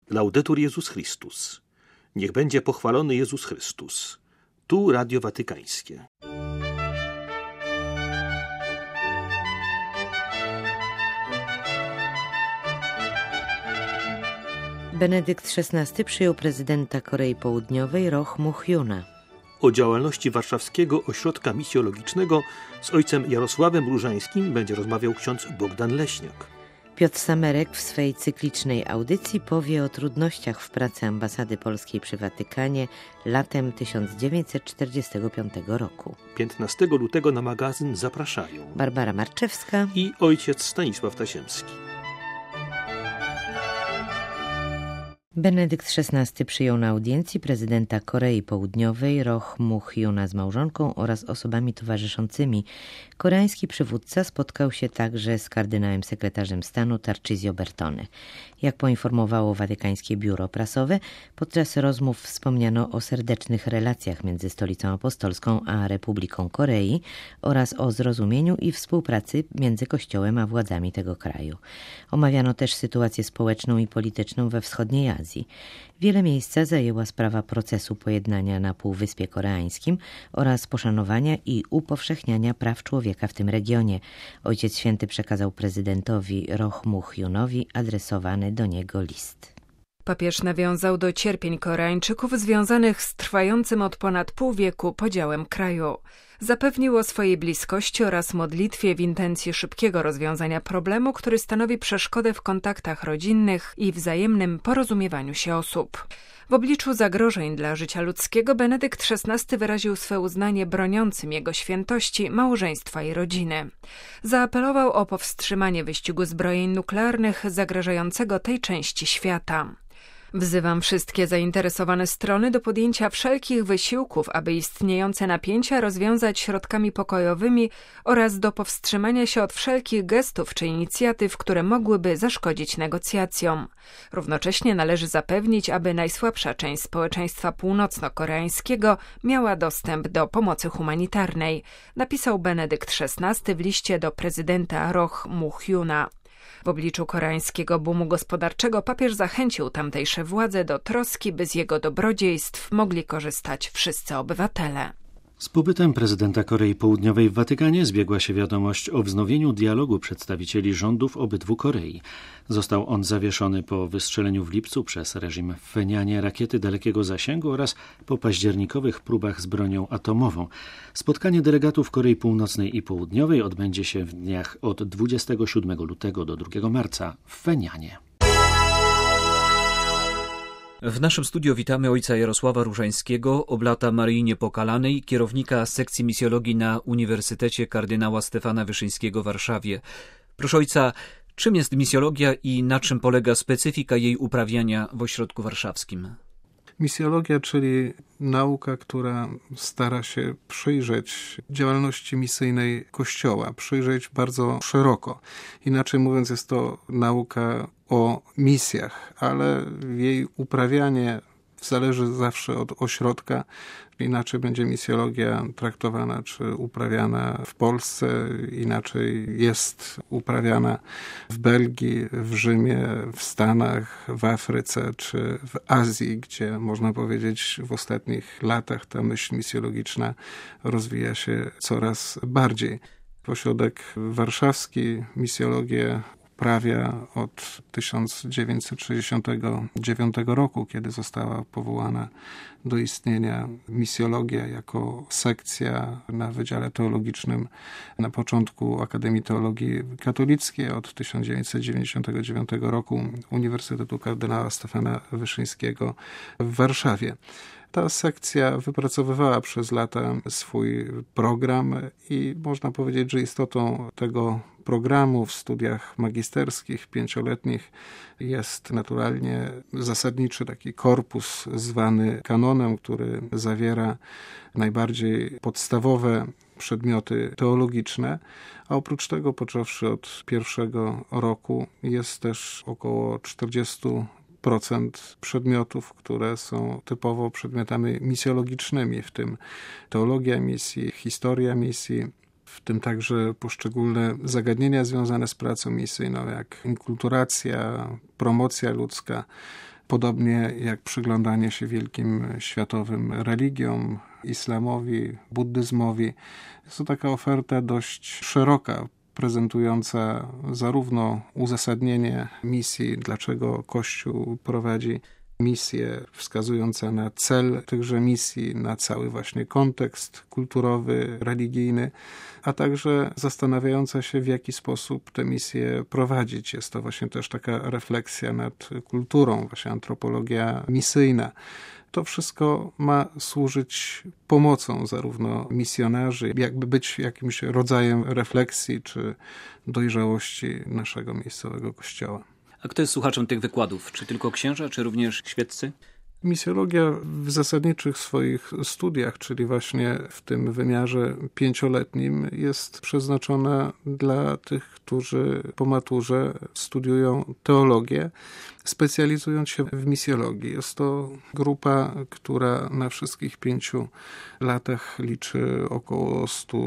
Laudetur Jezus Chrystus. Niech będzie pochwalony Jezus Chrystus. Tu Radio Watykańskie. Benedykt XVI przyjął prezydenta Korei Południowej Roh Moo-hyuna. O działalności Warszawskiego Ośrodka Misjologicznego z ojcem Jarosławem Różańskim będzie rozmawiał ksiądz Bogdan Leśniak. Piotr Samerek w swej cyklicznej audycji powie o trudnościach w pracy ambasady polskiej przy Watykanie latem 1945 roku. 15 lutego na magazyn zapraszają Barbara Marczewska i ojciec Stanisław Tasiemski. Benedykt XVI przyjął na audiencji prezydenta Korei Południowej Roh Moo-hyuna z małżonką oraz osobami towarzyszącymi. Koreański przywódca spotkał się także z kardynałem sekretarzem stanu Tarcisio Bertone. Jak poinformowało watykańskie biuro prasowe, podczas rozmów wspomniano o serdecznych relacjach między Stolicą Apostolską a Republiką Korei oraz o zrozumieniu i współpracy między Kościołem a władzami tego kraju. Omawiano też sytuację społeczną i polityczną we wschodniej Azji. Wiele miejsca zajęła sprawa procesu pojednania na Półwyspie Koreańskim oraz poszanowania i upowszechniania praw człowieka w tym regionie. Ojciec Święty przekazał prezydentowi Roh Moo-hyunowi adresowany do niego list. Papież nawiązał do cierpień Koreańczyków związanych z trwającym od ponad pół wieku podziałem kraju. Zapewnił o swojej bliskości oraz modlitwie w intencji szybkiego rozwiązania problemu, który stanowi przeszkodę w kontaktach rodzinnych i wzajemnym porozumiewaniu się osób. W obliczu zagrożeń dla życia ludzkiego Benedykt XVI wyraził swe uznanie broniącym jego świętości, małżeństwa i rodziny. Zaapelował o powstrzymanie wyścigu zbrojeń nuklearnych zagrażającego tej części świata. Wzywam wszystkie zainteresowane strony do podjęcia wszelkich wysiłków, aby istniejące napięcia rozwiązać środkami pokojowymi oraz do powstrzymania się od wszelkich gestów czy inicjatyw, które mogłyby zaszkodzić negocjacjom. Równocześnie należy zapewnić, aby najsłabsza część społeczeństwa północno-koreańskiego miała dostęp do pomocy humanitarnej, napisał Benedykt XVI w liście do prezydenta Roh Moo-hyuna. W obliczu koreańskiego boomu gospodarczego papież zachęcił tamtejsze władze do troski, by z jego dobrodziejstw mogli korzystać wszyscy obywatele. Z pobytem prezydenta Korei Południowej w Watykanie zbiegła się wiadomość o wznowieniu dialogu przedstawicieli rządów obydwu Korei. Został on zawieszony po wystrzeleniu w lipcu przez reżim w Pchenianie rakiety dalekiego zasięgu oraz po październikowych próbach z bronią atomową. Spotkanie delegatów Korei Północnej i Południowej odbędzie się w dniach od 27 lutego do 2 marca w Pchenianie. W naszym studiu witamy ojca Jarosława Różańskiego, oblata Maryi Niepokalanej, kierownika sekcji misjologii na Uniwersytecie kardynała Stefana Wyszyńskiego w Warszawie. Proszę ojca, czym jest misjologia i na czym polega specyfika jej uprawiania w ośrodku warszawskim? Misjologia, czyli nauka, która stara się przyjrzeć działalności misyjnej Kościoła, przyjrzeć bardzo szeroko. Inaczej mówiąc, jest to nauka o misjach, ale jej uprawianie zależy zawsze od ośrodka. Inaczej będzie misjologia traktowana czy uprawiana w Polsce, inaczej jest uprawiana w Belgii, w Rzymie, w Stanach, w Afryce czy w Azji, gdzie można powiedzieć w ostatnich latach ta myśl misjologiczna rozwija się coraz bardziej. Ośrodek warszawski misjologię uprawia od 1969 roku, kiedy została powołana do istnienia misjologia jako sekcja na Wydziale Teologicznym na początku Akademii Teologii Katolickiej, od 1999 roku Uniwersytetu kardynała Stefana Wyszyńskiego w Warszawie. Ta sekcja wypracowywała przez lata swój program i można powiedzieć, że istotą tego programu w studiach magisterskich 5-letnich jest naturalnie zasadniczy taki korpus zwany kanonem, który zawiera najbardziej podstawowe przedmioty teologiczne, a oprócz tego, począwszy od pierwszego roku, jest też około 40% przedmiotów, które są typowo przedmiotami misjologicznymi, w tym teologia misji, historia misji, w tym także poszczególne zagadnienia związane z pracą misyjną, jak inkulturacja, promocja ludzka, Podobnie jak przyglądanie się wielkim światowym religiom, islamowi, buddyzmowi. Jest to taka oferta dość szeroka, prezentująca zarówno uzasadnienie misji, dlaczego Kościół prowadzi misje, wskazująca na cel tychże misji, na cały właśnie kontekst kulturowy, religijny, a także zastanawiająca się, w jaki sposób te misje prowadzić. Jest to właśnie też taka refleksja nad kulturą, właśnie antropologia misyjna. To wszystko ma służyć pomocą zarówno misjonarzy, jakby być jakimś rodzajem refleksji czy dojrzałości naszego miejscowego kościoła. A kto jest słuchaczem tych wykładów? Czy tylko księża, czy również świeccy? Misjologia w zasadniczych swoich studiach, czyli właśnie w tym wymiarze 5-letnim, jest przeznaczona dla tych, którzy po maturze studiują teologię, specjalizując się w misjologii. Jest to grupa, która na wszystkich 5 latach liczy około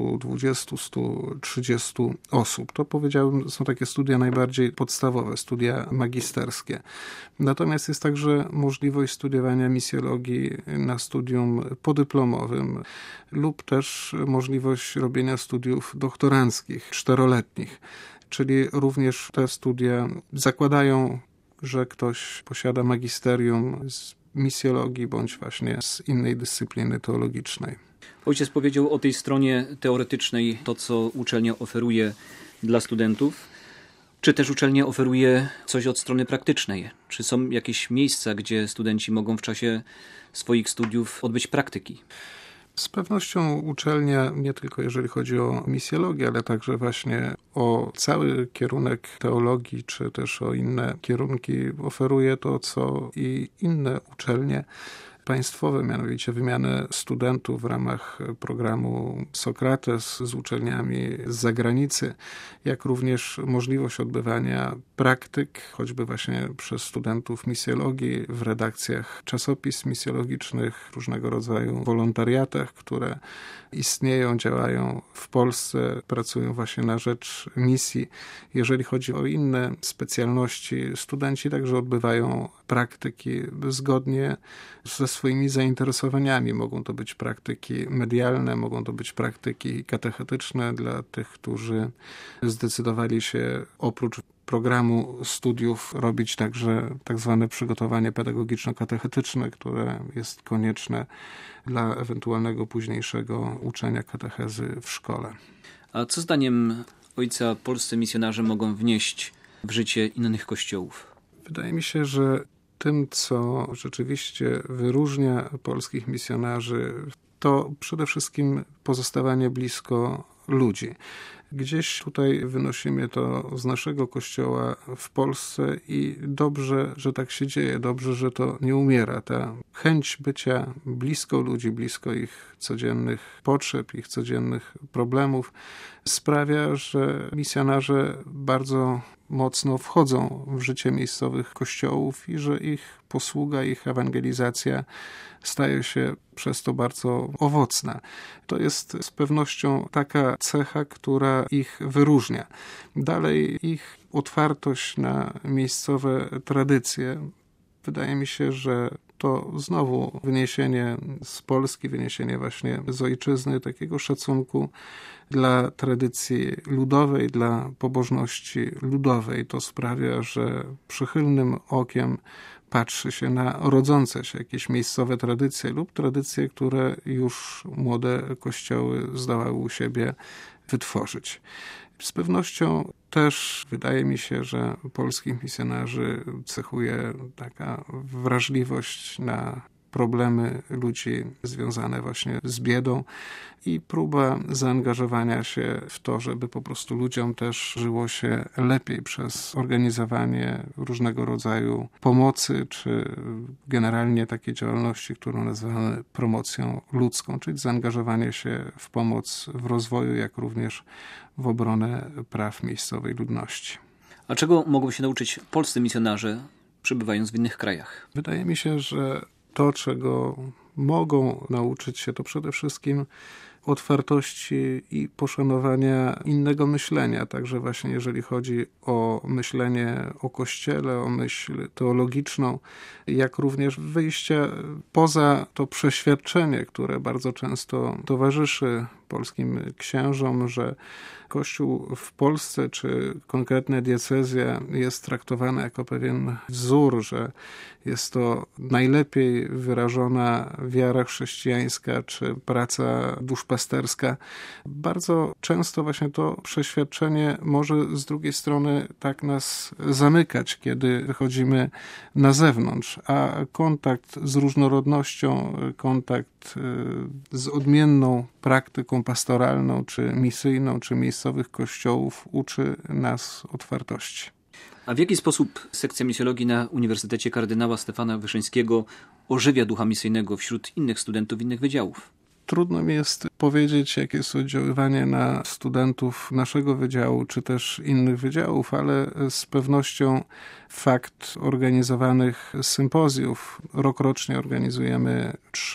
120-130 osób. To, powiedziałbym, są takie studia najbardziej podstawowe, studia magisterskie. Natomiast jest także możliwość studiowania misjologii na studium podyplomowym lub też możliwość robienia studiów doktoranckich, 4-letnich. Czyli również te studia zakładają, że ktoś posiada magisterium z misjologii bądź właśnie z innej dyscypliny teologicznej. Ojciec powiedział o tej stronie teoretycznej, to co uczelnia oferuje dla studentów. Czy też uczelnia oferuje coś od strony praktycznej? Czy są jakieś miejsca, gdzie studenci mogą w czasie swoich studiów odbyć praktyki? Z pewnością uczelnia, nie tylko jeżeli chodzi o misjologię, ale także właśnie o cały kierunek teologii, czy też o inne kierunki, oferuje to, co i inne uczelnie państwowe, mianowicie wymianę studentów w ramach programu Sokrates z uczelniami z zagranicy, jak również możliwość odbywania praktyk, choćby właśnie przez studentów misjologii w redakcjach czasopism misjologicznych, różnego rodzaju wolontariatach, które istnieją, działają w Polsce, pracują właśnie na rzecz misji. Jeżeli chodzi o inne specjalności, studenci także odbywają praktyki zgodnie ze swoimi zainteresowaniami. Mogą to być praktyki medialne, mogą to być praktyki katechetyczne dla tych, którzy zdecydowali się oprócz programu studiów robić także tak zwane przygotowanie pedagogiczno-katechetyczne, które jest konieczne dla ewentualnego późniejszego uczenia katechezy w szkole. A co zdaniem ojca polscy misjonarze mogą wnieść w życie innych kościołów? Wydaje mi się, że tym, co rzeczywiście wyróżnia polskich misjonarzy, to przede wszystkim pozostawanie blisko ludzi. Gdzieś tutaj wynosimy to z naszego kościoła w Polsce i dobrze, że tak się dzieje, dobrze, że to nie umiera. Ta chęć bycia blisko ludzi, blisko ich codziennych potrzeb, ich codziennych problemów sprawia, że misjonarze bardzo mocno wchodzą w życie miejscowych kościołów i że ich posługa, ich ewangelizacja staje się przez to bardzo owocna. To jest z pewnością taka cecha, która ich wyróżnia. Dalej ich otwartość na miejscowe tradycje. Wydaje mi się, że to znowu wyniesienie z Polski, wyniesienie właśnie z ojczyzny, takiego szacunku dla tradycji ludowej, dla pobożności ludowej. To sprawia, że przychylnym okiem patrzy się na rodzące się jakieś miejscowe tradycje lub tradycje, które już młode kościoły zdołały u siebie wytworzyć. Z pewnością też wydaje mi się, że polskich misjonarzy cechuje taka wrażliwość na problemy ludzi związane właśnie z biedą i próba zaangażowania się w to, żeby po prostu ludziom też żyło się lepiej przez organizowanie różnego rodzaju pomocy, czy generalnie takiej działalności, którą nazywamy promocją ludzką, czyli zaangażowanie się w pomoc w rozwoju, jak również w obronę praw miejscowej ludności. A czego mogą się nauczyć polscy misjonarze, przebywając w innych krajach? Wydaje mi się, że to, czego mogą nauczyć się, to przede wszystkim otwartości i poszanowania innego myślenia. Także właśnie jeżeli chodzi o myślenie o Kościele, o myśl teologiczną, jak również wyjście poza to przeświadczenie, które bardzo często towarzyszy polskim księżom, że Kościół w Polsce, czy konkretna diecezja jest traktowana jako pewien wzór, że jest to najlepiej wyrażona wiara chrześcijańska, czy praca duszpasterska. Bardzo często właśnie to przeświadczenie może z drugiej strony tak nas zamykać, kiedy wychodzimy na zewnątrz, a kontakt z różnorodnością, kontakt z odmienną praktyką pastoralną, czy misyjną, czy miejscowych kościołów uczy nas otwartości. A w jaki sposób sekcja misjologii na Uniwersytecie Kardynała Stefana Wyszyńskiego ożywia ducha misyjnego wśród innych studentów innych wydziałów? Trudno mi jest powiedzieć, jakie jest oddziaływanie na studentów naszego wydziału, czy też innych wydziałów, ale z pewnością fakt organizowanych sympozjów. Rokrocznie organizujemy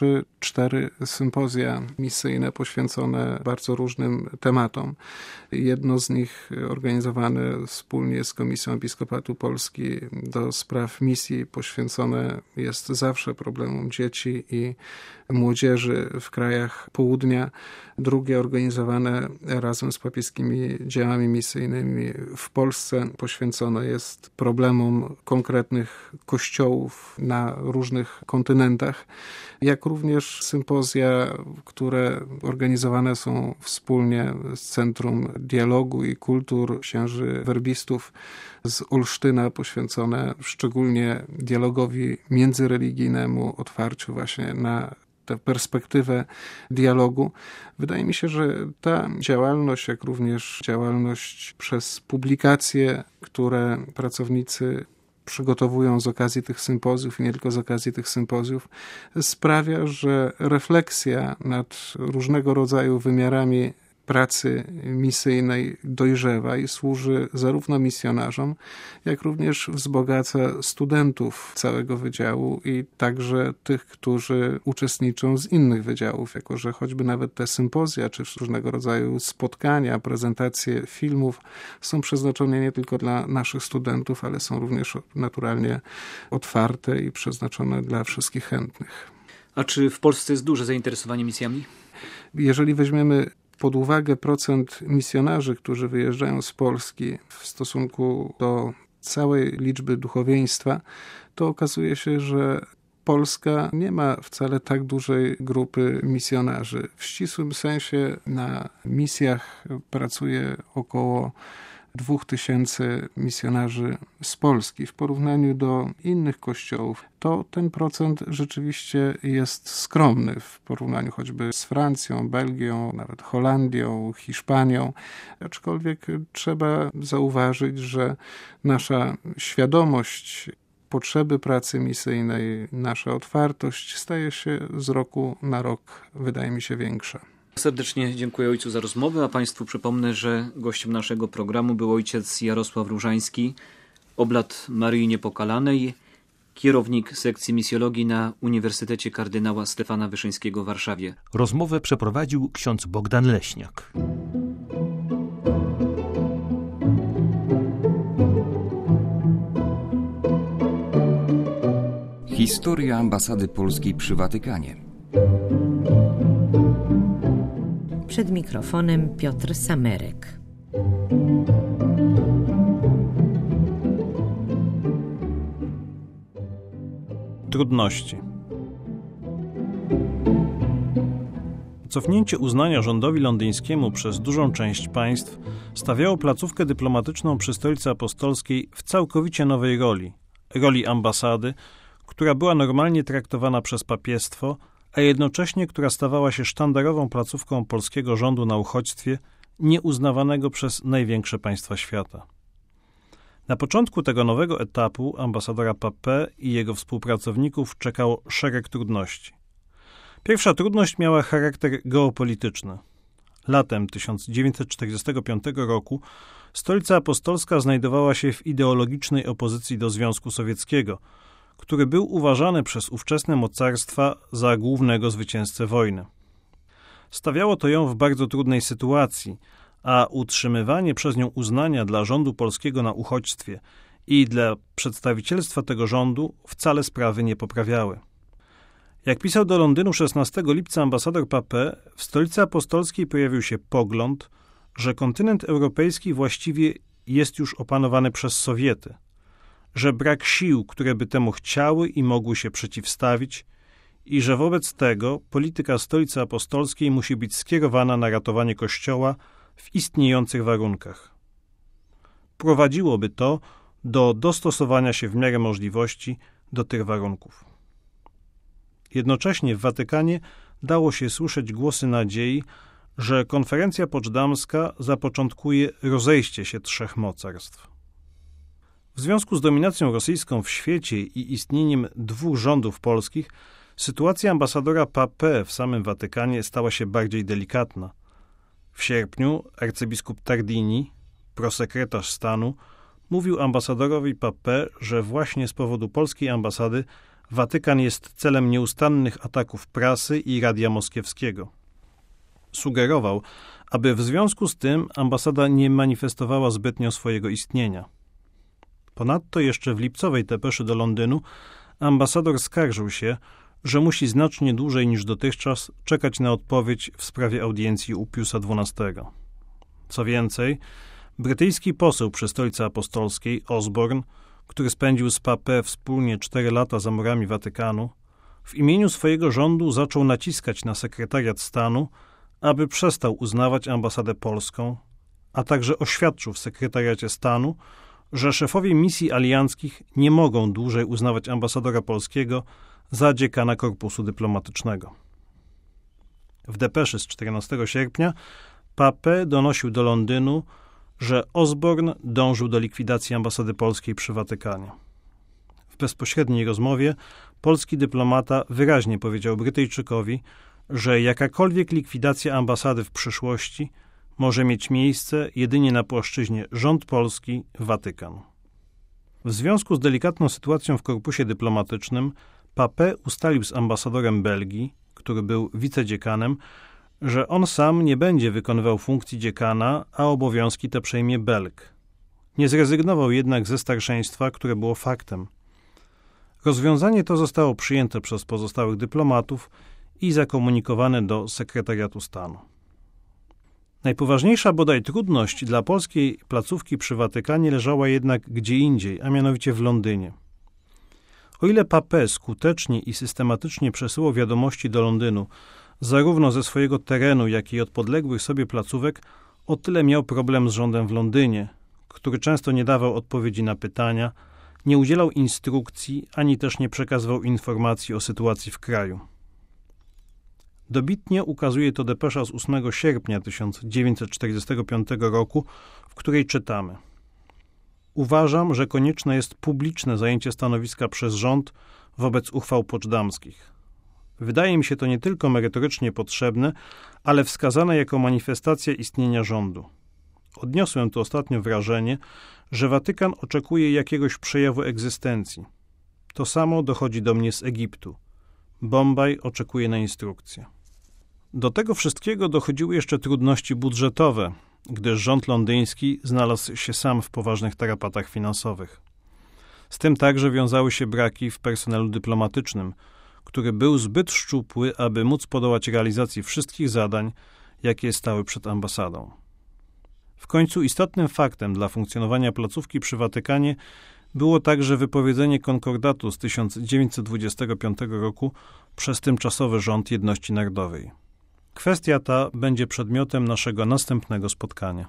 3-4 sympozja misyjne poświęcone bardzo różnym tematom. Jedno z nich organizowane wspólnie z Komisją Episkopatu Polski do spraw misji poświęcone jest zawsze problemom dzieci i młodzieży w krajach południa. Drugie organizowane razem z papieskimi działami misyjnymi w Polsce poświęcone jest problemom konkretnych kościołów na różnych kontynentach, jak również sympozja, które organizowane są wspólnie z Centrum Dialogu i Kultur Księży Werbistów z Olsztyna, poświęcone szczególnie dialogowi międzyreligijnemu, otwarciu właśnie na tę perspektywę dialogu. Wydaje mi się, że ta działalność, jak również działalność przez publikacje, które pracownicy przygotowują z okazji tych sympozjów i nie tylko z okazji tych sympozjów, sprawia, że refleksja nad różnego rodzaju wymiarami pracy misyjnej dojrzewa i służy zarówno misjonarzom, jak również wzbogaca studentów całego wydziału i także tych, którzy uczestniczą z innych wydziałów, jako że choćby nawet te sympozja, czy różnego rodzaju spotkania, prezentacje filmów są przeznaczone nie tylko dla naszych studentów, ale są również naturalnie otwarte i przeznaczone dla wszystkich chętnych. A czy w Polsce jest duże zainteresowanie misjami? Jeżeli weźmiemy pod uwagę procent misjonarzy, którzy wyjeżdżają z Polski w stosunku do całej liczby duchowieństwa, to okazuje się, że Polska nie ma wcale tak dużej grupy misjonarzy. W ścisłym sensie na misjach pracuje około 2000 misjonarzy z Polski. W porównaniu do innych kościołów, to ten procent rzeczywiście jest skromny w porównaniu choćby z Francją, Belgią, nawet Holandią, Hiszpanią. Aczkolwiek trzeba zauważyć, że nasza świadomość potrzeby pracy misyjnej, nasza otwartość staje się z roku na rok, wydaje mi się, większa. Serdecznie dziękuję ojcu za rozmowę, a państwu przypomnę, że gościem naszego programu był ojciec Jarosław Różański, oblat Maryi Niepokalanej, kierownik sekcji misjologii na Uniwersytecie Kardynała Stefana Wyszyńskiego w Warszawie. Rozmowę przeprowadził ksiądz Bogdan Leśniak. Historia ambasady polskiej przy Watykanie. Przed mikrofonem Piotr Samerek. Trudności. Cofnięcie uznania rządowi londyńskiemu przez dużą część państw stawiało placówkę dyplomatyczną przy Stolicy Apostolskiej w całkowicie nowej roli ambasady, która była normalnie traktowana przez papiestwo, a jednocześnie która stawała się sztandarową placówką polskiego rządu na uchodźstwie, nieuznawanego przez największe państwa świata. Na początku tego nowego etapu ambasadora Papé i jego współpracowników czekał szereg trudności. Pierwsza trudność miała charakter geopolityczny. Latem 1945 roku Stolica Apostolska znajdowała się w ideologicznej opozycji do Związku Sowieckiego, który był uważany przez ówczesne mocarstwa za głównego zwycięzcę wojny. Stawiało to ją w bardzo trudnej sytuacji, a utrzymywanie przez nią uznania dla rządu polskiego na uchodźstwie i dla przedstawicielstwa tego rządu wcale sprawy nie poprawiały. Jak pisał do Londynu 16 lipca ambasador Papin, w stolicy apostolskiej pojawił się pogląd, że kontynent europejski właściwie jest już opanowany przez Sowiety, że brak sił, które by temu chciały i mogły się przeciwstawić, i że wobec tego polityka stolicy apostolskiej musi być skierowana na ratowanie Kościoła w istniejących warunkach. Prowadziłoby to do dostosowania się w miarę możliwości do tych warunków. Jednocześnie w Watykanie dało się słyszeć głosy nadziei, że konferencja poczdamska zapoczątkuje rozejście się trzech mocarstw. W związku z dominacją rosyjską w świecie i istnieniem dwóch rządów polskich, sytuacja ambasadora Papin w samym Watykanie stała się bardziej delikatna. W sierpniu arcybiskup Tardini, prosekretarz stanu, mówił ambasadorowi Papin, że właśnie z powodu polskiej ambasady Watykan jest celem nieustannych ataków prasy i radia moskiewskiego. Sugerował, aby w związku z tym ambasada nie manifestowała zbytnio swojego istnienia. Ponadto jeszcze w lipcowej depeszy do Londynu ambasador skarżył się, że musi znacznie dłużej niż dotychczas czekać na odpowiedź w sprawie audiencji u Piusa XII. Co więcej, brytyjski poseł przy Stolicy Apostolskiej, Osborne, który spędził z Papin wspólnie 4 lata za murami Watykanu, w imieniu swojego rządu zaczął naciskać na sekretariat stanu, aby przestał uznawać ambasadę polską, a także oświadczył w sekretariacie stanu, że szefowie misji alianckich nie mogą dłużej uznawać ambasadora polskiego za dziekana korpusu dyplomatycznego. W depeszy z 14 sierpnia Papin donosił do Londynu, że Osborne dążył do likwidacji ambasady polskiej przy Watykanie. W bezpośredniej rozmowie polski dyplomata wyraźnie powiedział Brytyjczykowi, że jakakolwiek likwidacja ambasady w przyszłości może mieć miejsce jedynie na płaszczyźnie rząd polski, Watykan. W związku z delikatną sytuacją w korpusie dyplomatycznym Papin ustalił z ambasadorem Belgii, który był wicedziekanem, że on sam nie będzie wykonywał funkcji dziekana, a obowiązki te przejmie Belg. Nie zrezygnował jednak ze starszeństwa, które było faktem. Rozwiązanie to zostało przyjęte przez pozostałych dyplomatów i zakomunikowane do sekretariatu stanu. Najpoważniejsza bodaj trudność dla polskiej placówki przy Watykanie leżała jednak gdzie indziej, a mianowicie w Londynie. O ile Papin skutecznie i systematycznie przesyłał wiadomości do Londynu, zarówno ze swojego terenu, jak i od podległych sobie placówek, o tyle miał problem z rządem w Londynie, który często nie dawał odpowiedzi na pytania, nie udzielał instrukcji, ani też nie przekazywał informacji o sytuacji w kraju. Dobitnie ukazuje to depesza z 8 sierpnia 1945 roku, w której czytamy: Uważam, że konieczne jest publiczne zajęcie stanowiska przez rząd wobec uchwał poczdamskich. Wydaje mi się to nie tylko merytorycznie potrzebne, ale wskazane jako manifestacja istnienia rządu. Odniosłem tu ostatnio wrażenie, że Watykan oczekuje jakiegoś przejawu egzystencji. To samo dochodzi do mnie z Egiptu. Bombaj oczekuje na instrukcje. Do tego wszystkiego dochodziły jeszcze trudności budżetowe, gdyż rząd londyński znalazł się sam w poważnych tarapatach finansowych. Z tym także wiązały się braki w personelu dyplomatycznym, który był zbyt szczupły, aby móc podołać realizacji wszystkich zadań, jakie stały przed ambasadą. W końcu istotnym faktem dla funkcjonowania placówki przy Watykanie było także wypowiedzenie konkordatu z 1925 roku przez tymczasowy rząd jedności narodowej. Kwestia ta będzie przedmiotem naszego następnego spotkania.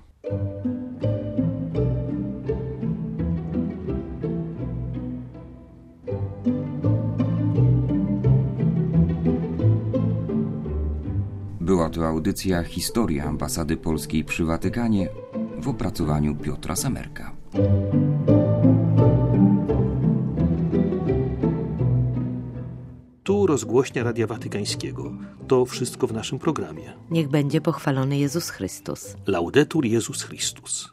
Była to audycja Historia ambasady polskiej przy Watykanie w opracowaniu Piotra Samerka. Tu rozgłośnia Radia Watykańskiego. To wszystko w naszym programie. Niech będzie pochwalony Jezus Chrystus. Laudetur Jezus Chrystus.